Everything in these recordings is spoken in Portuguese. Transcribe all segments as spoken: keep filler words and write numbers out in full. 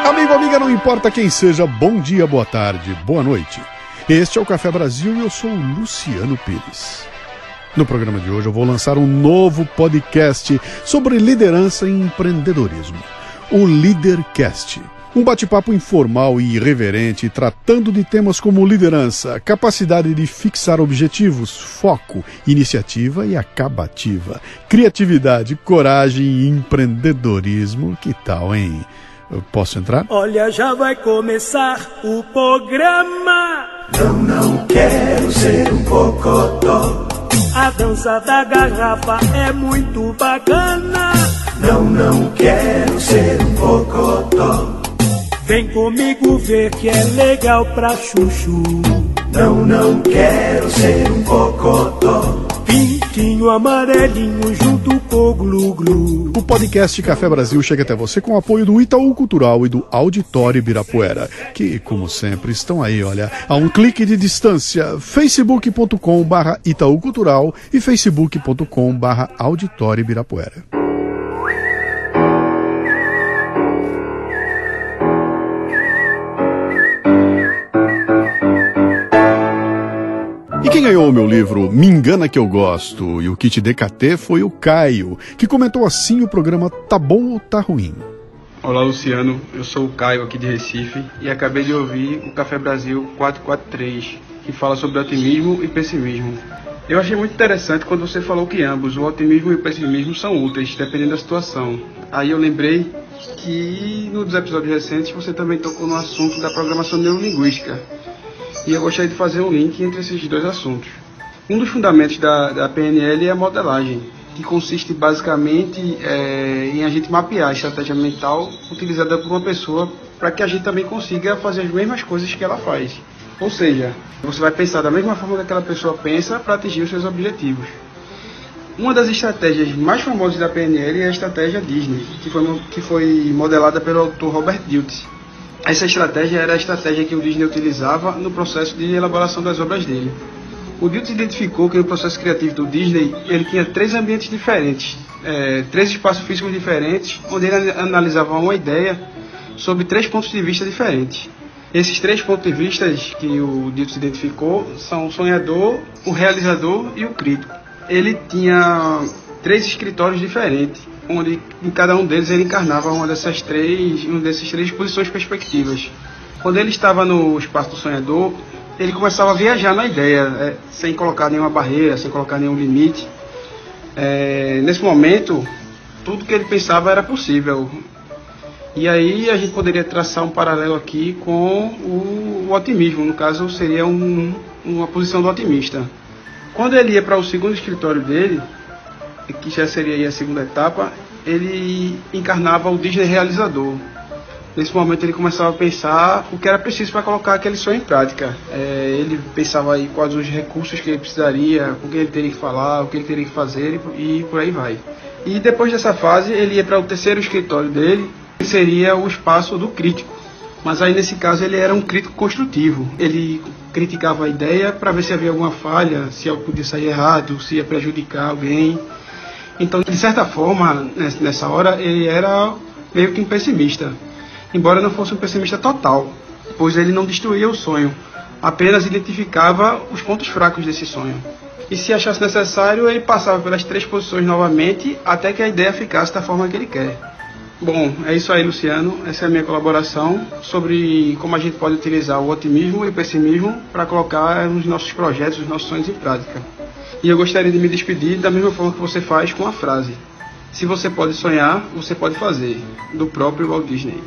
Amigo, amiga, não importa quem seja, bom dia, boa tarde, boa noite. Este é o Café Brasil e eu sou o Luciano Pires. No programa de hoje eu vou lançar um novo podcast sobre liderança e empreendedorismo, o Leadercast. Um bate-papo informal e irreverente, tratando de temas como liderança, capacidade de fixar objetivos, foco, iniciativa e acabativa, criatividade, coragem e empreendedorismo. Que tal, hein? Eu posso entrar? Olha, já vai começar o programa. Não, não quero ser um cocotó. A dança da garrafa é muito bacana. Não, não quero ser um cocotó. Vem comigo ver que é legal pra chuchu. Não, não quero ser um cocotó. Pintinho amarelinho junto com o glu-glu. O podcast Café Brasil chega até você com o apoio do Itaú Cultural e do Auditório Ibirapuera, que, como sempre, estão aí, olha, a um clique de distância. facebook ponto com barra Itaú Cultural e facebook ponto com barra Auditório Ibirapuera. E quem ganhou o meu livro Me Engana Que Eu Gosto e o kit D K T foi o Caio, que comentou assim o programa Tá Bom ou Tá Ruim? Olá, Luciano, eu sou o Caio aqui de Recife e acabei de ouvir o Café Brasil quatrocentos e quarenta e três, que fala sobre otimismo e pessimismo. Eu achei muito interessante quando você falou que ambos, o otimismo e o pessimismo, são úteis, dependendo da situação. Aí eu lembrei que nos episódios recentes você também tocou no assunto da programação neurolinguística. E eu gostaria de fazer um link entre esses dois assuntos. Um dos fundamentos da, da P N L é a modelagem, que consiste basicamente é, em a gente mapear a estratégia mental utilizada por uma pessoa para que a gente também consiga fazer as mesmas coisas que ela faz. Ou seja, você vai pensar da mesma forma que aquela pessoa pensa para atingir os seus objetivos. Uma das estratégias mais famosas da P N L é a estratégia Disney, que foi, que foi modelada pelo autor Robert Dilts. Essa estratégia era a estratégia que o Disney utilizava no processo de elaboração das obras dele. O Dilts identificou que no processo criativo do Disney ele tinha três ambientes diferentes, é, três espaços físicos diferentes, onde ele analisava uma ideia sob três pontos de vista diferentes. Esses três pontos de vista que o Dilts identificou são o sonhador, o realizador e o crítico. Ele tinha três escritórios diferentes, onde em cada um deles ele encarnava uma dessas três, uma dessas três posições perspectivas. Quando ele estava no espaço do sonhador, ele começava a viajar na ideia, é, sem colocar nenhuma barreira, sem colocar nenhum limite. É, nesse momento, tudo que ele pensava era possível. E aí a gente poderia traçar um paralelo aqui com o, o otimismo, no caso seria um, uma posição do otimista. Quando ele ia para o segundo escritório dele, que já seria aí a segunda etapa, ele encarnava o Disney realizador. Nesse momento ele começava a pensar o que era preciso para colocar aquele sonho em prática. É, ele pensava aí quais os recursos que ele precisaria, o que ele teria que falar, o que ele teria que fazer e, e por aí vai. E depois dessa fase ele ia para o terceiro escritório dele, que seria o espaço do crítico. Mas aí nesse caso ele era um crítico construtivo. Ele criticava a ideia para ver se havia alguma falha, se algo podia sair errado, se ia prejudicar alguém. Então, de certa forma, nessa hora, ele era meio que um pessimista, embora não fosse um pessimista total, pois ele não destruía o sonho, apenas identificava os pontos fracos desse sonho. E se achasse necessário, ele passava pelas três posições novamente, até que a ideia ficasse da forma que ele quer. Bom, é isso aí, Luciano. Essa é a minha colaboração sobre como a gente pode utilizar o otimismo e o pessimismo para colocar os nossos projetos, os nossos sonhos em prática. E eu gostaria de me despedir da mesma forma que você faz com a frase: se você pode sonhar, você pode fazer, do próprio Walt Disney.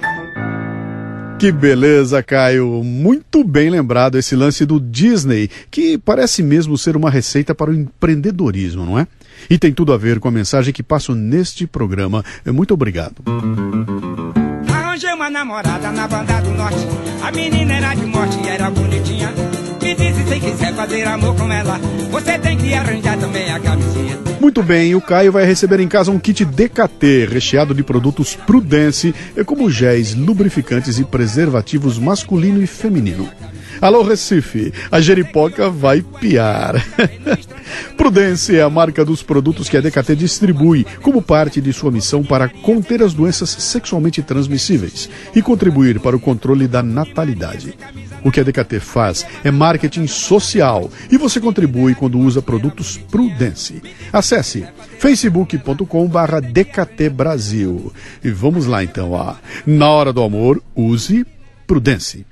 Que beleza, Caio. Muito bem lembrado esse lance do Disney, que parece mesmo ser uma receita para o empreendedorismo, não é? E tem tudo a ver com a mensagem que passo neste programa. Muito obrigado. Arranjei uma namorada na banda do norte. A menina era de morte e era bonitinha. Me disse, se quiser fazer amor com ela, você tem que arranjar também a camisinha. Muito bem, o Caio vai receber em casa um kit D K T recheado de produtos Prudence, como géis, lubrificantes e preservativos masculino e feminino. Alô, Recife, a jeripoca vai piar. Prudence é a marca dos produtos que a D K T distribui como parte de sua missão para conter as doenças sexualmente transmissíveis e contribuir para o controle da natalidade. O que a D K T faz é marketing social e você contribui quando usa produtos Prudence. Acesse facebook ponto com barra D K T Brasil. E vamos lá então, ó. Na hora do amor, use Prudence.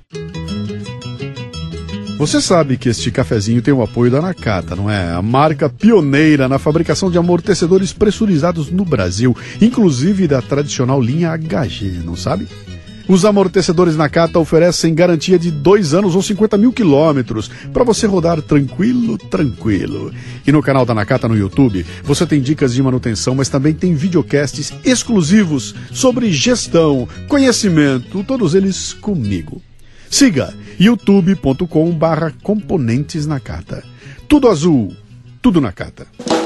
Você sabe que este cafezinho tem o apoio da Nakata, não é? A marca pioneira na fabricação de amortecedores pressurizados no Brasil, inclusive da tradicional linha H G, não sabe? Os amortecedores Nakata oferecem garantia de dois anos ou cinquenta mil quilômetros para você rodar tranquilo, tranquilo. E no canal da Nakata no YouTube, você tem dicas de manutenção, mas também tem videocasts exclusivos sobre gestão, conhecimento, todos eles comigo. Siga youtube ponto com barra componentes Nakata. Tudo azul, tudo Nakata.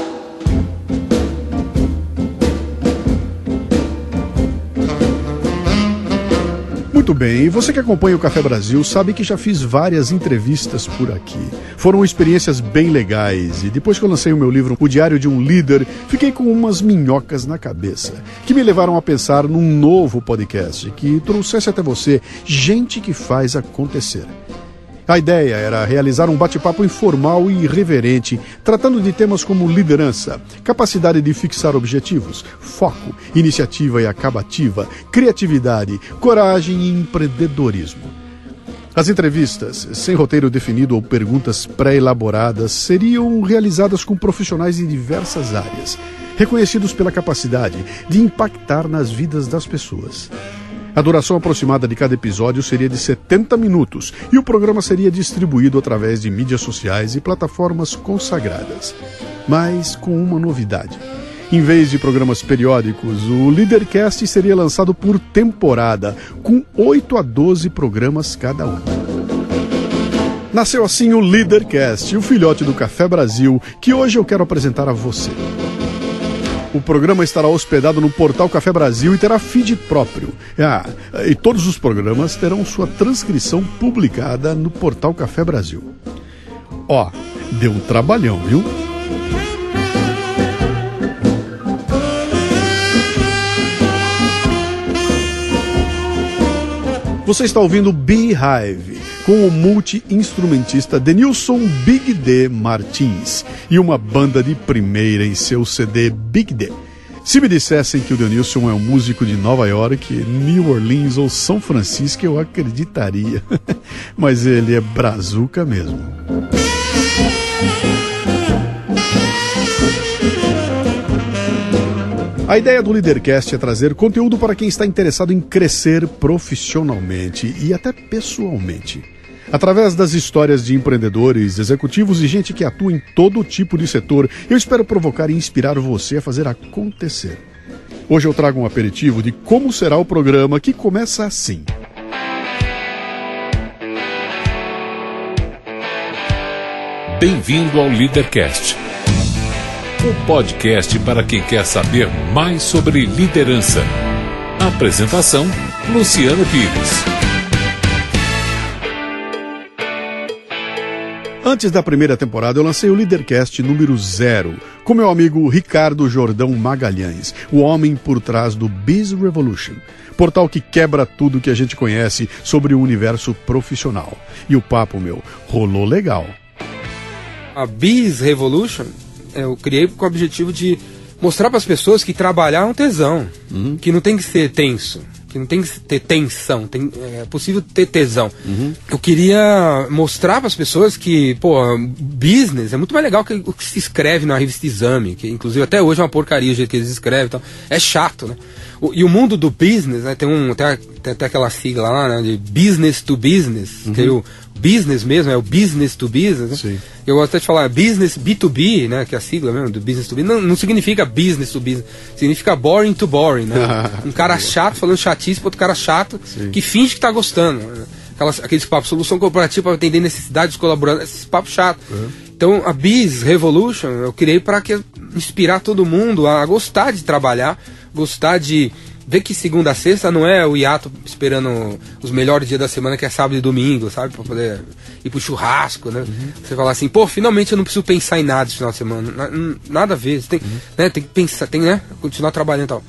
Muito bem, e você que acompanha o Café Brasil sabe que já fiz várias entrevistas por aqui. Foram experiências bem legais e depois que eu lancei o meu livro O Diário de um Líder, fiquei com umas minhocas na cabeça, que me levaram a pensar num novo podcast que trouxesse até você gente que faz acontecer. A ideia era realizar um bate-papo informal e irreverente, tratando de temas como liderança, capacidade de fixar objetivos, foco, iniciativa e acabativa, criatividade, coragem e empreendedorismo. As entrevistas, sem roteiro definido ou perguntas pré-elaboradas, seriam realizadas com profissionais de diversas áreas, reconhecidos pela capacidade de impactar nas vidas das pessoas. A duração aproximada de cada episódio seria de setenta minutos e o programa seria distribuído através de mídias sociais e plataformas consagradas. Mas com uma novidade. Em vez de programas periódicos, o Leadercast seria lançado por temporada, com oito a doze programas cada um. Nasceu assim o Leadercast, o filhote do Café Brasil, que hoje eu quero apresentar a você. O programa estará hospedado no portal Café Brasil e terá feed próprio. Ah, e todos os programas terão sua transcrição publicada no portal Café Brasil. Ó, deu um trabalhão, viu? Você está ouvindo Beehive, com o multi-instrumentista Denilson Big D Martins e uma banda de primeira em seu C D Big D. Se me dissessem que o Denilson é um músico de Nova York, New Orleans ou São Francisco, eu acreditaria. Mas ele é brazuca mesmo. A ideia do Leadercast é trazer conteúdo para quem está interessado em crescer profissionalmente e até pessoalmente. Através das histórias de empreendedores, executivos e gente que atua em todo tipo de setor, eu espero provocar e inspirar você a fazer acontecer. Hoje eu trago um aperitivo de como será o programa, que começa assim. Bem-vindo ao Leadercast, o podcast para quem quer saber mais sobre liderança. Apresentação, Luciano Pires. Antes da primeira temporada, eu lancei o Leadercast número zero, com meu amigo Ricardo Jordão Magalhães, o homem por trás do Biz Revolution, portal que quebra tudo que a gente conhece sobre o universo profissional. E o papo, meu, rolou legal. A Biz Revolution eu criei com o objetivo de mostrar para as pessoas que trabalhar é um tesão, uhum. que não tem que ser tenso, que não tem que ter tensão, tem, é possível ter tesão. Uhum. Eu queria mostrar para as pessoas que, pô, business é muito mais legal que o que se escreve na revista Exame, que inclusive até hoje é uma porcaria o jeito que eles escrevem, então, é chato, né? O, e o mundo do business, né, tem, um, tem, tem até aquela sigla lá, né, de business to business, uhum. que é o business mesmo, é o business to business, né? Sim. Eu gosto até de falar business B to B, né, que é a sigla mesmo, do business to business, não, não significa business to business, significa boring to boring, né? Um cara chato falando chatice para outro cara chato, sim. que finge que tá gostando. Aquelas, aqueles papos, solução corporativa para atender necessidades dos colaboradores, esses papos chatos. Uhum. Então a Biz Revolution eu criei para que inspirar todo mundo a gostar de trabalhar, gostar de ver que segunda a sexta não é o hiato esperando os melhores dias da semana, que é sábado e domingo, sabe? Pra poder ir pro churrasco, né? Uhum. Você falar assim, pô, finalmente eu não preciso pensar em nada esse final de semana. Na, nada a ver. Você tem, uhum. né, tem que pensar, tem, né? Continuar trabalhando e tal.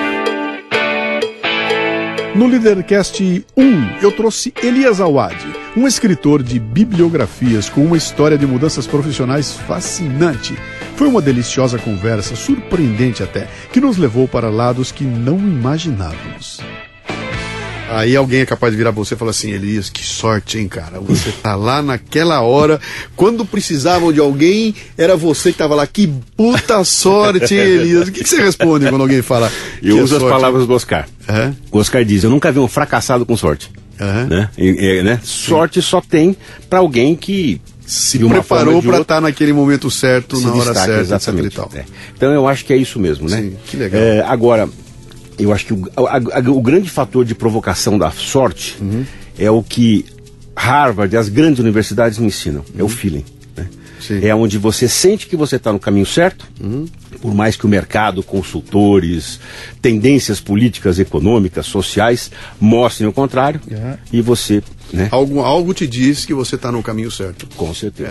No Leadercast um, eu trouxe Elias Awad, um escritor de bibliografias com uma história de mudanças profissionais fascinante. Foi uma deliciosa conversa, surpreendente até, que nos levou para lados que não imaginávamos. Aí alguém é capaz de virar pra você e falar assim, Elias, que sorte, hein, cara? Você tá lá naquela hora, quando precisavam de alguém, era você que tava lá. Que puta sorte, hein, Elias? O que, que você responde quando alguém fala? Eu uso é as palavras do Oscar. É? O Oscar diz, eu nunca vi um fracassado com sorte. Uhum. Né? E, e, né? Sorte só tem pra alguém que se preparou para estar naquele momento certo, na hora destaca, certa, exatamente. etcétera e tal. É. Então eu acho que é isso mesmo, né? Sim, que legal. É, agora, eu acho que o, a, a, o grande fator de provocação da sorte uhum. é o que Harvard e as grandes universidades me ensinam, uhum. é o feeling. Né? É onde você sente que você está no caminho certo, uhum. por mais que o mercado, consultores, tendências políticas, econômicas, sociais mostrem o contrário, uhum. e você... Né? Algo, algo te diz que você está no caminho certo. Com certeza.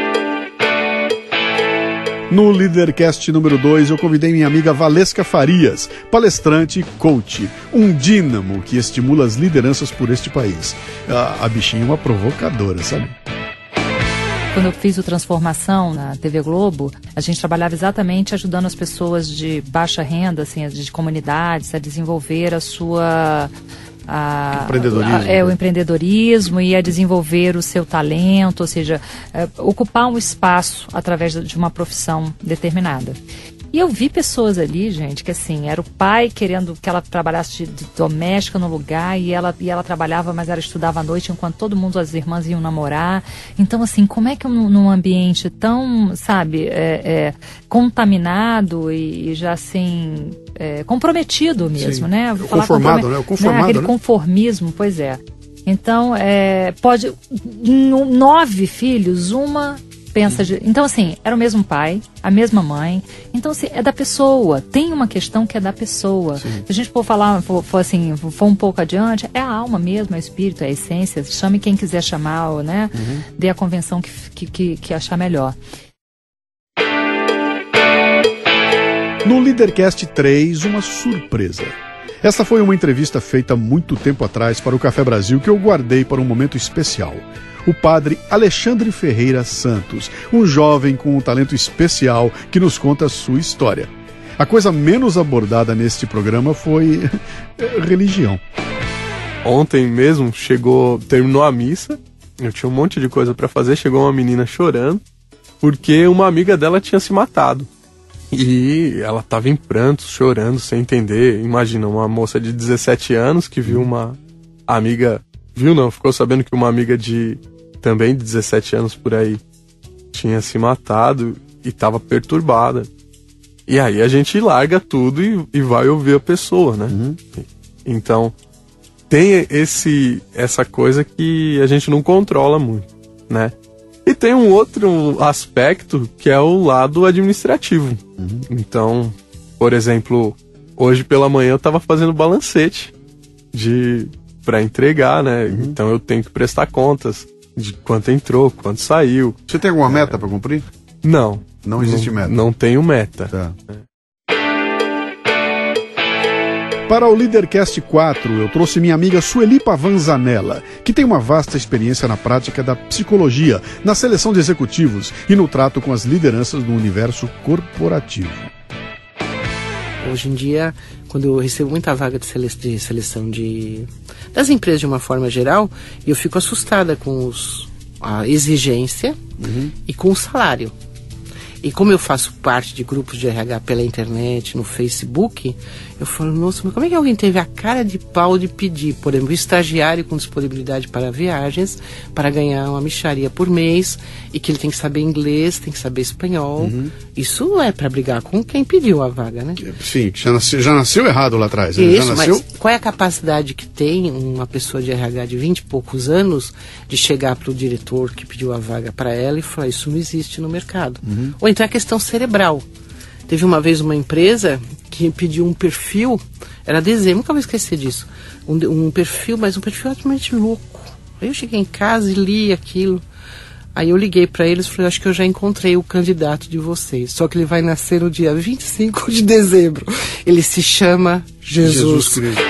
No Leadercast número dois, eu convidei minha amiga Valesca Farias, palestrante e coach, um dínamo que estimula as lideranças por este país. A, a bichinha é uma provocadora, sabe? Quando eu fiz o Transformação na T V Globo, a gente trabalhava exatamente ajudando as pessoas de baixa renda, assim, de comunidades, a desenvolver a sua... A, empreendedorismo, a, é o empreendedorismo e a desenvolver o seu talento, ou seja, é, ocupar um espaço através de uma profissão determinada. E eu vi pessoas ali, gente, que assim, era o pai querendo que ela trabalhasse de, de doméstica no lugar e ela, e ela trabalhava, mas ela estudava à noite enquanto todo mundo, as irmãs iam namorar. Então, assim, como é que num, num ambiente tão, sabe, é, é, contaminado e, e já assim, é, comprometido mesmo, Sim. né? O conformado, comprome... né? O conformado, né? Aquele né? conformismo, pois é. Então, é, pode, nove filhos, uma... pensa de... Então, assim, era o mesmo pai, a mesma mãe. Então, assim, é da pessoa. Tem uma questão que é da pessoa. Sim. Se a gente for falar, for, for, assim, for um pouco adiante, é a alma mesmo, é o espírito, é a essência. Chame quem quiser chamar, né? Uhum. Dê a convenção que, que, que, que achar melhor. No Leadercast três, uma surpresa. Essa foi uma entrevista feita muito tempo atrás para o Café Brasil que eu guardei para um momento especial. O padre Alexandre Ferreira Santos, um jovem com um talento especial que nos conta a sua história. A coisa menos abordada neste programa foi religião. Ontem mesmo chegou, terminou a missa, eu tinha um monte de coisa para fazer, chegou uma menina chorando, porque uma amiga dela tinha se matado. E ela estava em prantos, chorando, sem entender. Imagina, uma moça de dezessete anos que viu uma amiga... Viu não, ficou sabendo que uma amiga de... também de dezessete anos por aí, tinha se matado e estava perturbada. E aí a gente larga tudo e, e vai ouvir a pessoa, né? Uhum. Então, tem esse, essa coisa que a gente não controla muito, né? E tem um outro aspecto que é o lado administrativo. Uhum. Então, por exemplo, hoje pela manhã eu estava fazendo balancete de, para entregar, né? Uhum. Então eu tenho que prestar contas de quanto entrou, quanto saiu. Você tem alguma meta é... para cumprir? Não. Não existe não, meta? Não tenho meta. Tá. É. Para o Leadercast quatro, eu trouxe minha amiga Sueli Pavanzanella, que tem uma vasta experiência na prática da psicologia, na seleção de executivos e no trato com as lideranças do universo corporativo. Hoje em dia, quando eu recebo muita vaga de, sele- de seleção de, das empresas de uma forma geral, eu fico assustada com os, a exigência uhum. e com o salário. E como eu faço parte de grupos de R H pela internet, no Facebook, eu falo, nossa, mas como é que alguém teve a cara de pau de pedir, por exemplo, um estagiário com disponibilidade para viagens, para ganhar uma mixaria por mês, e que ele tem que saber inglês, tem que saber espanhol. Uhum. Isso não é para brigar com quem pediu a vaga, né? Sim, já nasceu, já nasceu errado lá atrás. Né? Isso, já nasceu... mas qual é a capacidade que tem uma pessoa de R H de vinte e poucos anos de chegar para o diretor que pediu a vaga para ela e falar, isso não existe no mercado. Uhum. Ou então é questão cerebral. Teve uma vez uma empresa que pediu um perfil, era dezembro, nunca vou esquecer disso, um, um perfil, mas um perfil absolutamente louco. Aí eu cheguei em casa e li aquilo. Aí eu liguei para eles e falei, acho que eu já encontrei o candidato de vocês. Só que ele vai nascer no dia vinte e cinco de dezembro. Ele se chama Jesus. Jesus Cristo.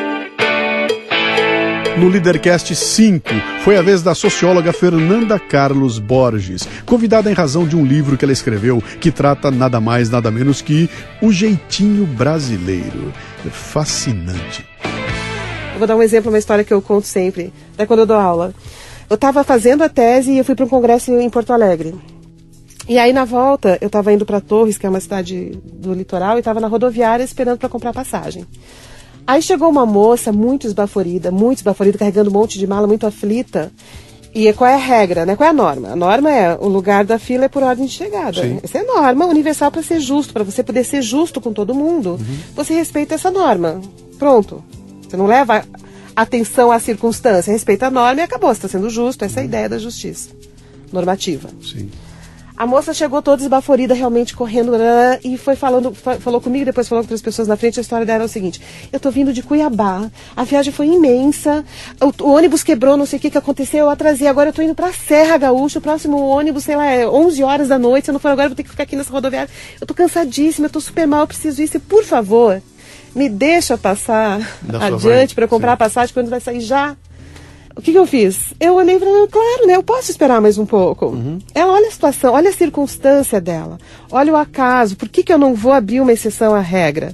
No Lidercast cinco, foi a vez da socióloga Fernanda Carlos Borges, convidada em razão de um livro que ela escreveu, que trata nada mais, nada menos que o jeitinho brasileiro. É fascinante. Eu vou dar um exemplo, uma história que eu conto sempre, até quando eu dou aula. Eu estava fazendo a tese e eu fui para um congresso em Porto Alegre. E aí, na volta, eu estava indo para Torres, que é uma cidade do litoral, e estava na rodoviária esperando para comprar passagem. Aí chegou uma moça muito esbaforida, muito esbaforida, carregando um monte de mala, muito aflita. E qual é a regra, né? Qual é a norma? A norma é, o lugar da fila é por ordem de chegada. Sim. Essa é a norma universal para ser justo, para você poder ser justo com todo mundo. Uhum. Você respeita essa norma. Pronto. Você não leva atenção à circunstância, respeita a norma e acabou, você está sendo justo, essa é a ideia da justiça normativa. Sim. A moça chegou toda esbaforida, realmente correndo, e foi falando, falou comigo, depois falou com outras pessoas na frente. A história dela é o seguinte: eu tô vindo de Cuiabá, a viagem foi imensa, o, o ônibus quebrou, não sei o que que aconteceu, eu atrasei, agora eu tô indo pra Serra Gaúcha, o próximo ônibus, sei lá, é onze horas da noite, se eu não for agora eu vou ter que ficar aqui nessa rodoviária, eu tô cansadíssima, eu tô super mal, eu preciso ir, por favor, me deixa passar adiante para comprar Sim. a passagem quando vai sair já. O que, que eu fiz? Eu olhei para ela, claro, né? Eu posso esperar mais um pouco. Uhum. Ela olha a situação, olha a circunstância dela, olha o acaso, por que, que eu não vou abrir uma exceção à regra?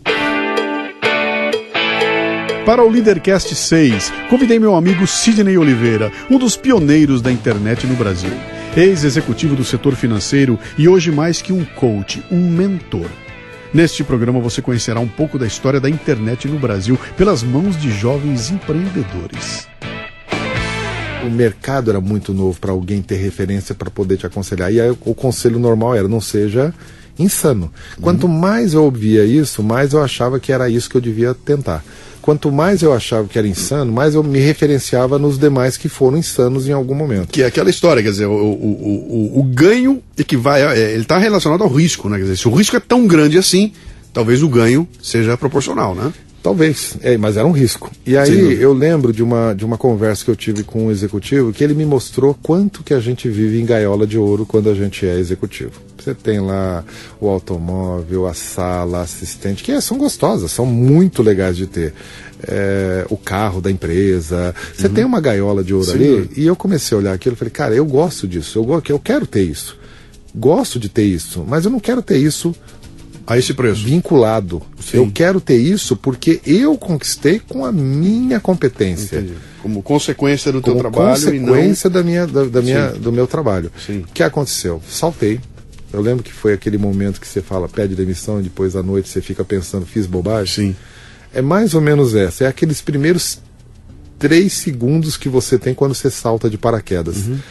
Para o Lidercast seis, convidei meu amigo Sidney Oliveira, um dos pioneiros da internet no Brasil. Ex-executivo do setor financeiro e hoje mais que um coach, um mentor. Neste programa você conhecerá um pouco da história da internet no Brasil pelas mãos de jovens empreendedores. O mercado era muito novo para alguém ter referência para poder te aconselhar. E aí o conselho normal era, não seja insano. Quanto mais eu ouvia isso, mais eu achava que era isso que eu devia tentar. Quanto mais eu achava que era insano, mais eu me referenciava nos demais que foram insanos em algum momento. Que é aquela história, quer dizer, o, o, o, o ganho é que vai, é, ele está relacionado ao risco, né? Quer dizer, se o risco é tão grande assim, talvez o ganho seja proporcional, né? Talvez, é, mas era um risco. E aí Sim. eu lembro de uma, de uma conversa que eu tive com um executivo, que ele me mostrou quanto que a gente vive em gaiola de ouro quando a gente é executivo. Você tem lá o automóvel, a sala, a assistente, que é, são gostosas, são muito legais de ter. É, o carro da empresa, você uhum. tem uma gaiola de ouro Sim. ali. E eu comecei a olhar aquilo e falei, cara, eu gosto disso, eu, eu quero ter isso. Gosto de ter isso, mas eu não quero ter isso a esse preço vinculado. Sim. Eu quero ter isso porque eu conquistei com a minha competência. Entendi. Como consequência do Como teu trabalho consequência e não... da minha, da, da minha, do meu trabalho. Sim. O que aconteceu? Saltei. Eu lembro que foi aquele momento que você fala, pede demissão, e depois à noite você fica pensando, fiz bobagem. Sim. É mais ou menos essa. É aqueles primeiros três segundos que você tem quando você salta de paraquedas. Uhum.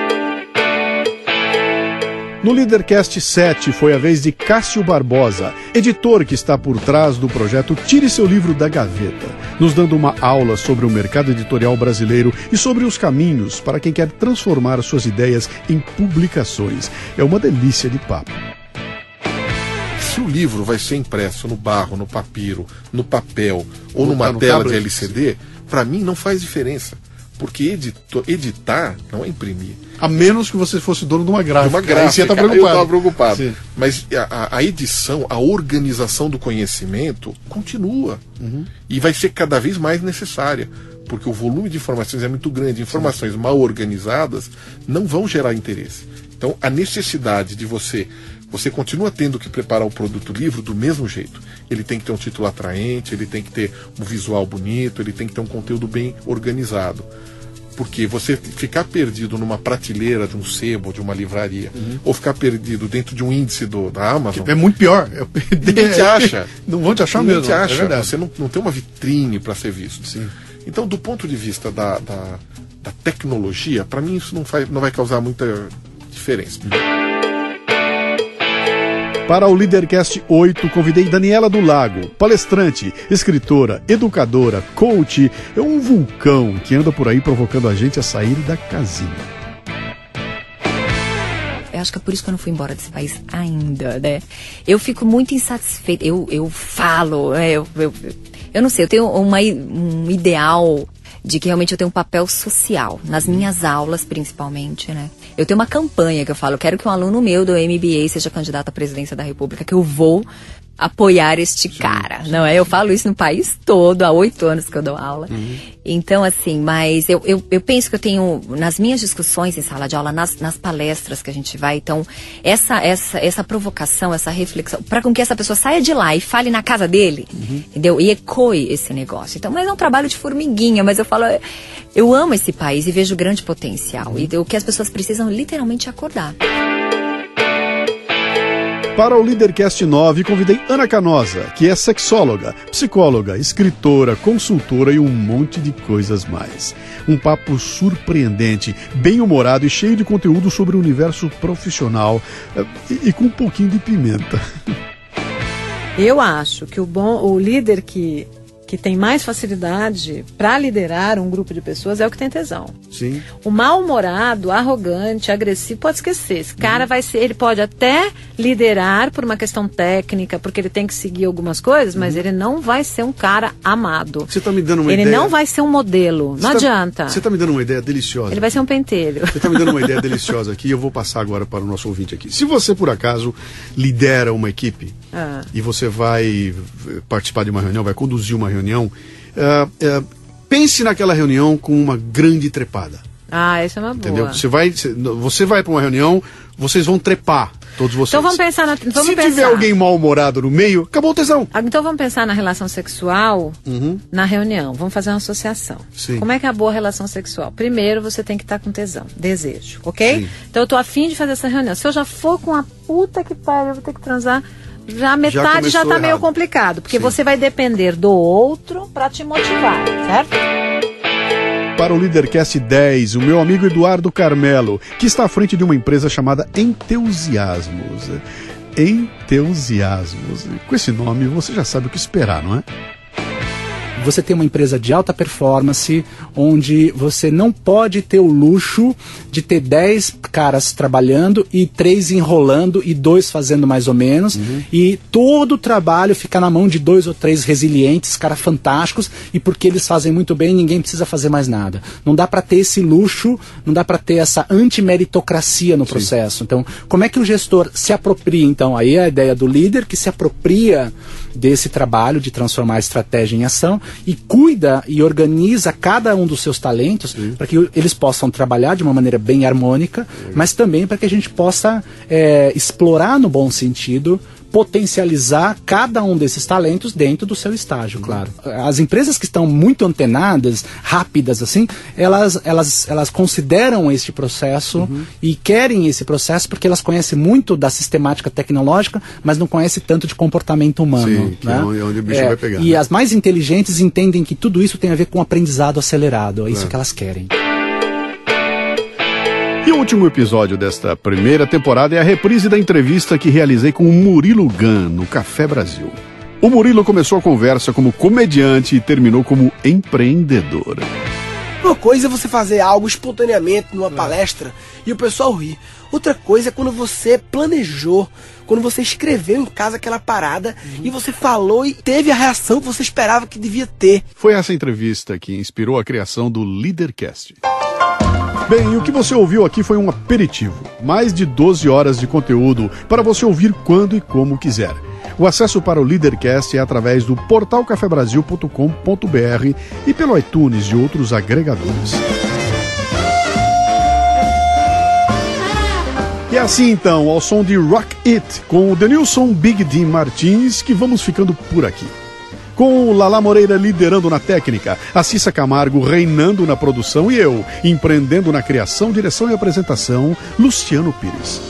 No Lidercast sete foi a vez de Cássio Barbosa, editor que está por trás do projeto Tire Seu Livro da Gaveta, nos dando uma aula sobre o mercado editorial brasileiro e sobre os caminhos para quem quer transformar suas ideias em publicações. É uma delícia de papo. Se o livro vai ser impresso no barro, no papiro, no papel ou numa tela de L C D, para mim não faz diferença. Porque edito, editar não é imprimir. A menos que você fosse dono de uma gráfica. De uma gráfica. Aí você tá preocupado. Eu estava preocupado. Sim. Mas a, a edição, a organização do conhecimento continua. Uhum. E vai ser cada vez mais necessária. Porque o volume de informações é muito grande. Informações Sim. mal organizadas não vão gerar interesse. Então, a necessidade de você... Você continua tendo que preparar o produto livro do mesmo jeito. Ele tem que ter um título atraente, ele tem que ter um visual bonito, ele tem que ter um conteúdo bem organizado. Porque você ficar perdido numa prateleira de um sebo, de uma livraria, uhum. ou ficar perdido dentro de um índice do, da Amazon... É muito pior. Ninguém te acha. Não vão te achar Ninguém mesmo. Te acha. É você não, não tem uma vitrine para ser visto. Sim. Então, do ponto de vista da, da, da tecnologia, para mim isso não, faz, não vai causar muita diferença. Uhum. Para o Lidercast oito, convidei Daniela do Lago, palestrante, escritora, educadora, coach, é um vulcão que anda por aí provocando a gente a sair da casinha. acho que é por isso que eu não fui embora desse país ainda, né? Eu fico muito insatisfeita. Eu, eu falo, é, eu, eu, eu não sei, eu tenho uma, um ideal de que realmente eu tenho um papel social, nas minhas aulas principalmente, né? Eu tenho uma campanha que eu falo, eu quero que um aluno meu do M B A seja candidato à presidência da República, que eu vou apoiar este cara, não é? Eu falo isso no país todo, há oito anos que eu dou aula. Uhum. Então, assim, mas eu, eu, eu penso que eu tenho, nas minhas discussões em sala de aula, nas, nas palestras que a gente vai, então, essa, essa, essa provocação, essa reflexão, para com que essa pessoa saia de lá e fale na casa dele, uhum. entendeu? E ecoe esse negócio. Então, mas é um trabalho de formiguinha, mas eu falo, eu amo esse país e vejo grande potencial. Uhum. E o que as pessoas precisam literalmente acordar. Para o Leadercast nove, convidei Ana Canosa, que é sexóloga, psicóloga, escritora, consultora e um monte de coisas mais. Um papo surpreendente, bem-humorado e cheio de conteúdo sobre o universo profissional e, e com um pouquinho de pimenta. Eu acho que o, bom, o líder que... que tem mais facilidade para liderar um grupo de pessoas é o que tem tesão. Sim. O mal-humorado, arrogante, agressivo, pode esquecer. Esse cara uhum. vai ser, ele pode até liderar por uma questão técnica, porque ele tem que seguir algumas coisas, mas uhum. ele não vai ser um cara amado. Você está me dando uma ele ideia... Ele não vai ser um modelo, não tá, adianta. Você está me dando uma ideia deliciosa. Ele vai ser um pentelho. Você está me dando uma ideia deliciosa aqui e eu vou passar agora para o nosso ouvinte aqui. Se você, por acaso, lidera uma equipe ah. e você vai participar de uma reunião, vai conduzir uma reunião, Reunião, uh, uh, pense naquela reunião com uma grande trepada. Ah, essa é uma boa. Entendeu? Você vai, você vai para uma reunião, vocês vão trepar, todos vocês. Então vamos pensar na, vamos Se pensar. tiver alguém mal-humorado no meio, acabou o tesão. Então vamos pensar na relação sexual uhum. na reunião. Vamos fazer uma associação. Sim. Como é que é a boa relação sexual? Primeiro você tem que estar com tesão, desejo, ok? Sim. Então eu tô afim de fazer essa reunião. Se eu já for com a puta que pariu, eu vou ter que transar. Já a metade já, já tá errado. Meio complicado, porque Sim. você vai depender do outro para te motivar, certo? Para o Leadercast dez, o meu amigo Eduardo Carmelo, que está à frente de uma empresa chamada Enteusiasmos. Enteusiasmos. Com esse nome, você já sabe o que esperar, não é? Você tem uma empresa de alta performance, onde você não pode ter o luxo de ter dez caras trabalhando e três enrolando e dois fazendo mais ou menos, uhum. e todo o trabalho fica na mão de dois ou três resilientes, caras fantásticos, e porque eles fazem muito bem, ninguém precisa fazer mais nada. Não dá para ter esse luxo, não dá para ter essa antimeritocracia no Sim. processo. Então, como é que o gestor se apropria? Então, aí é a ideia do líder que se apropria desse trabalho de transformar a estratégia em ação e cuida e organiza cada um dos seus talentos para que eles possam trabalhar de uma maneira bem harmônica, Sim. mas também para que a gente possa é, explorar no bom sentido, potencializar cada um desses talentos dentro do seu estágio, uhum. claro. As empresas que estão muito antenadas, rápidas assim, elas, elas, elas consideram este processo uhum. e querem esse processo porque elas conhecem muito da sistemática tecnológica, mas não conhecem tanto de comportamento humano. Sim, que né? é onde, onde o bicho é, vai pegar. E né? as mais inteligentes entendem que tudo isso tem a ver com aprendizado acelerado, é isso é. que elas querem. E o último episódio desta primeira temporada é a reprise da entrevista que realizei com o Murilo Gun no Café Brasil. O Murilo começou a conversa como comediante e terminou como empreendedor. Uma coisa é você fazer algo espontaneamente numa é. palestra e o pessoal ri. Outra coisa é quando você planejou, quando você escreveu em casa aquela parada uhum. e você falou e teve a reação que você esperava que devia ter. Foi essa entrevista que inspirou a criação do Leadercast. Bem, o que você ouviu aqui foi um aperitivo. Mais de doze horas de conteúdo para você ouvir quando e como quiser. O acesso para o Leadercast é através do portal café brasil ponto com ponto b r e pelo iTunes e outros agregadores. E assim então, ao som de Rock It, com o Denilson Big D Martins, que vamos ficando por aqui. Com o Lala Moreira liderando na técnica, a Cissa Camargo reinando na produção e eu, empreendendo na criação, direção e apresentação, Luciano Pires.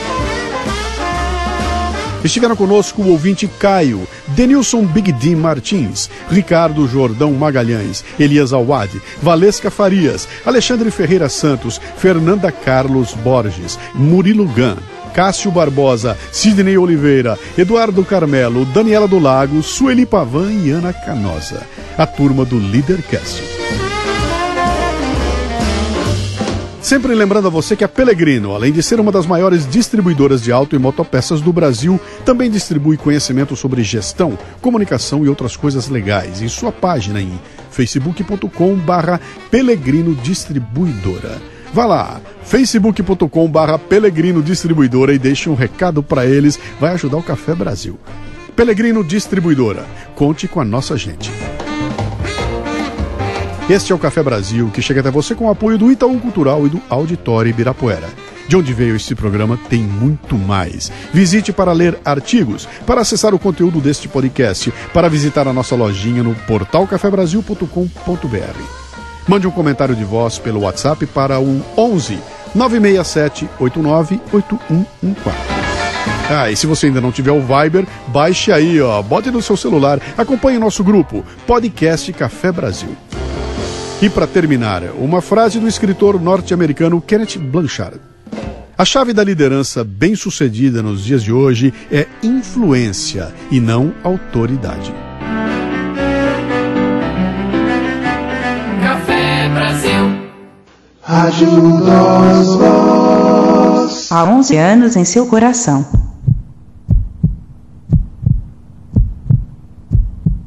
Estiveram conosco o ouvinte Caio, Denilson Big D Martins, Ricardo Jordão Magalhães, Elias Awad, Valesca Farias, Alexandre Ferreira Santos, Fernanda Carlos Borges, Murilo Gun, Cássio Barbosa, Sidney Oliveira, Eduardo Carmelo, Daniela do Lago, Sueli Pavan e Ana Canosa. A turma do Leadercast. Sempre lembrando a você que a Pelegrino, além de ser uma das maiores distribuidoras de auto e motopeças do Brasil, também distribui conhecimento sobre gestão, comunicação e outras coisas legais em sua página em facebook ponto com barra Pelegrino Distribuidora. Vá lá, facebook ponto com barra Pelegrino Distribuidora e deixe um recado para eles, vai ajudar o Café Brasil. Pelegrino Distribuidora, conte com a nossa gente. Este é o Café Brasil, que chega até você com o apoio do Itaú Cultural e do Auditório Ibirapuera. De onde veio este programa tem muito mais. Visite para ler artigos, para acessar o conteúdo deste podcast, para visitar a nossa lojinha no portal café brasil ponto com ponto b r. Mande um comentário de voz pelo WhatsApp para o onze nove seis sete oito nove oito um um quatro. Ah, e se você ainda não tiver o Viber, baixe aí, ó, bote no seu celular, acompanhe o nosso grupo, Podcast Café Brasil. E para terminar, uma frase do escritor norte-americano Kenneth Blanchard. A chave da liderança bem-sucedida nos dias de hoje é influência e não autoridade. Café Brasil. Rádio Nós Voz. Há onze anos em seu coração.